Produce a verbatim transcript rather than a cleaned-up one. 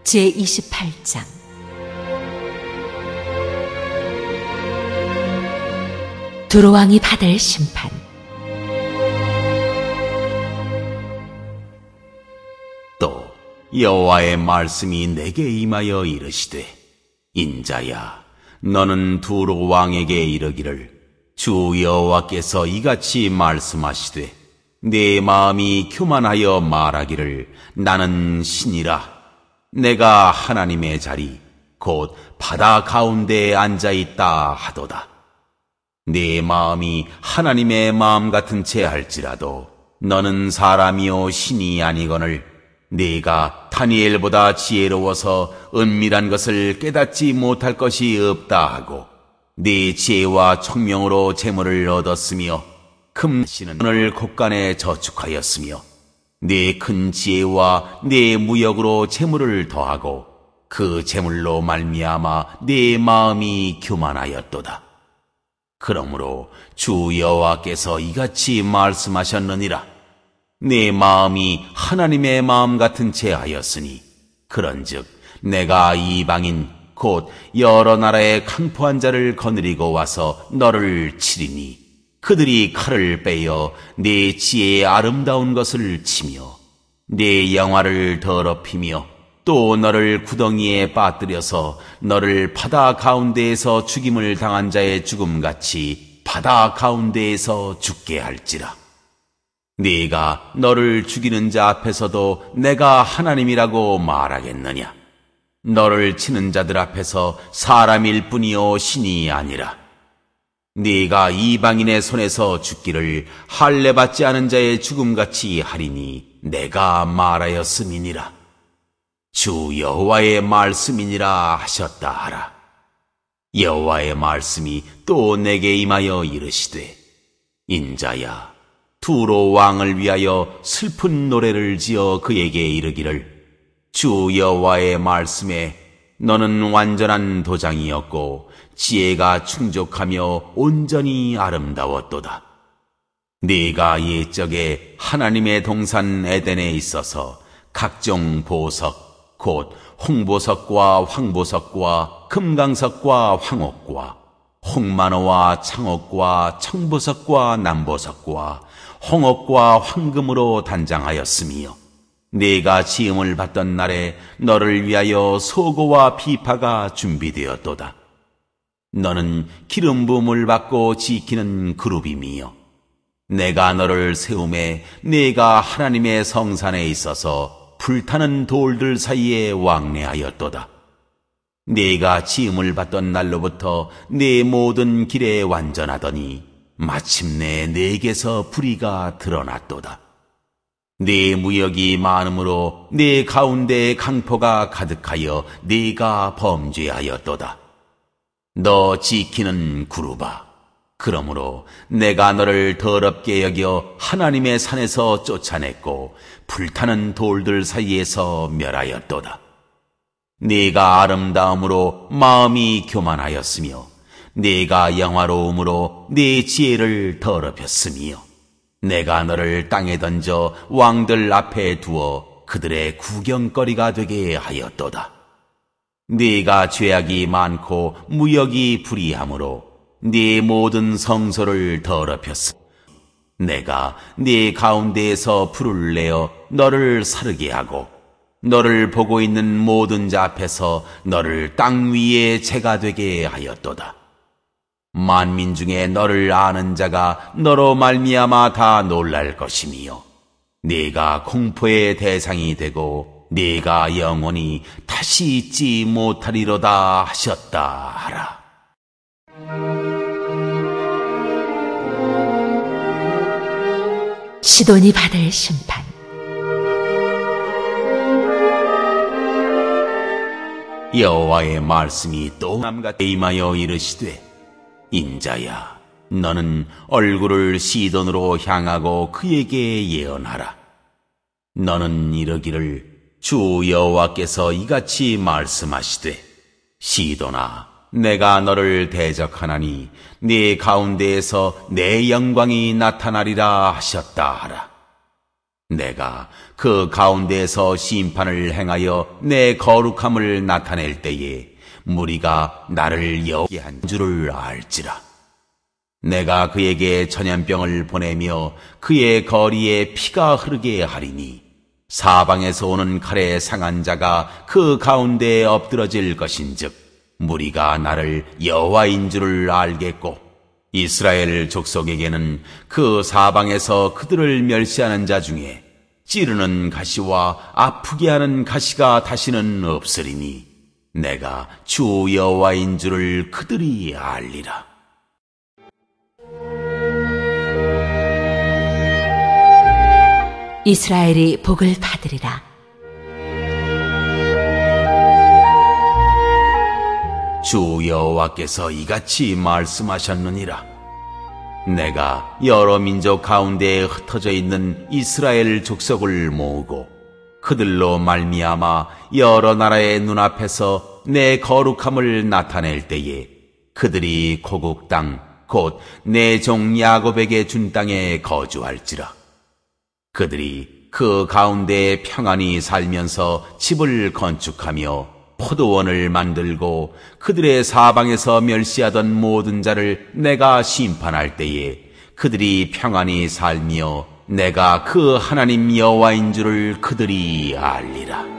제이십팔 장. 두로 왕이 받을 심판. 또 여호와의 말씀이 내게 임하여 이르시되, 인자야, 너는 두로 왕에게 이르기를, 주 여호와께서 이같이 말씀하시되, 내 마음이 교만하여 말하기를, 나는 신이라. 내가 하나님의 자리 곧 바다 가운데에 앉아있다 하도다. 내 마음이 하나님의 마음 같은 채 할지라도 너는 사람이요 신이 아니거늘, 네가 다니엘보다 지혜로워서 은밀한 것을 깨닫지 못할 것이 없다 하고, 네 지혜와 총명으로 재물을 얻었으며 금 신을 곳간에 저축하였으며, 네 큰 지혜와 네 무역으로 재물을 더하고 그 재물로 말미암아 네 마음이 교만하였도다. 그러므로 주 여호와께서 이같이 말씀하셨느니라. 내 마음이 하나님의 마음 같은 채 하였으니, 그런즉 내가 이방인 곧 여러 나라의 강포한 자를 거느리고 와서 너를 치리니, 그들이 칼을 빼어 네 지혜의 아름다운 것을 치며 네 영화를 더럽히며 또 너를 구덩이에 빠뜨려서 너를 바다 가운데에서 죽임을 당한 자의 죽음같이 바다 가운데에서 죽게 할지라. 네가 너를 죽이는 자 앞에서도 내가 하나님이라고 말하겠느냐? 너를 치는 자들 앞에서 사람일 뿐이요 신이 아니라. 네가 이방인의 손에서 죽기를 할례받지 않은 자의 죽음같이 하리니 내가 말하였음이니라. 주 여호와의 말씀이니라 하셨다 하라. 여호와의 말씀이 또 내게 임하여 이르시되, 인자야, 두로 왕을 위하여 슬픈 노래를 지어 그에게 이르기를, 주 여호와의 말씀에 너는 완전한 도장이었고 지혜가 충족하며 온전히 아름다웠도다. 네가 옛적에 하나님의 동산 에덴에 있어서 각종 보석 곧 홍보석과 황보석과 금강석과 황옥과 홍만호와 창옥과 청보석과 남보석과 홍옥과 황금으로 단장하였으며, 네가 지음을 받던 날에 너를 위하여 소고와 비파가 준비되었도다. 너는 기름 부음을 받고 지키는 그룹임이요, 내가 너를 세움에 네가 하나님의 성산에 있어서 불타는 돌들 사이에 왕래하였도다. 네가 지음을 받던 날로부터 네 모든 길에 완전하더니 마침내 네게서 불의가 드러났도다. 네 무역이 많으므로 네 가운데에 강포가 가득하여 네가 범죄하였도다. 너 지키는 그룹아, 그러므로 내가 너를 더럽게 여겨 하나님의 산에서 쫓아냈고 불타는 돌들 사이에서 멸하였도다. 네가 아름다움으로 마음이 교만하였으며 네가 영화로움으로 네 지혜를 더럽혔으며, 내가 너를 땅에 던져 왕들 앞에 두어 그들의 구경거리가 되게 하였도다. 네가 죄악이 많고 무역이 불의함으로 네 모든 성소를 더럽혔으며, 내가 네 가운데에서 불을 내어 너를 사르게 하고 너를 보고 있는 모든 자 앞에서 너를 땅 위에 재가 되게 하였도다. 만민 중에 너를 아는 자가 너로 말미암아 다 놀랄 것이며, 네가 공포의 대상이 되고 네가 영원히 다시 잊지 못하리로다 하셨다 하라. 시돈이 받을 심판. 여호와의 말씀이 또 남과 임하여 이르시되, 인자야, 너는 얼굴을 시돈으로 향하고 그에게 예언하라. 너는 이르기를, 주 여호와께서 이같이 말씀하시되, 시돈아, 내가 너를 대적하나니 네 가운데에서 내 영광이 나타나리라 하셨다 하라. 내가 그 가운데에서 심판을 행하여 내 거룩함을 나타낼 때에 무리가 나를 여호와께 한 줄을 알지라. 내가 그에게 전염병을 보내며 그의 거리에 피가 흐르게 하리니 사방에서 오는 칼에 상한 자가 그 가운데에 엎드러질 것인즉 무리가 나를 여호와인 줄을 알겠고 이스라엘 족속에게는 그 사방에서 그들을 멸시하는 자 중에 찌르는 가시와 아프게 하는 가시가 다시는 없으리니 내가 주 여호와인 줄을 그들이 알리라. 이스라엘이 복을 받으리라. 주 여호와께서 이같이 말씀하셨느니라. 내가 여러 민족 가운데에 흩어져 있는 이스라엘 족속을 모으고 그들로 말미암아 여러 나라의 눈앞에서 내 거룩함을 나타낼 때에 그들이 고국 땅 곧 내 종 야곱에게 준 땅에 거주할지라. 그들이 그 가운데에 평안히 살면서 집을 건축하며 포도원을 만들고 그들의 사방에서 멸시하던 모든 자를 내가 심판할 때에 그들이 평안히 살며 내가 그 하나님 여호와인 줄을 그들이 알리라.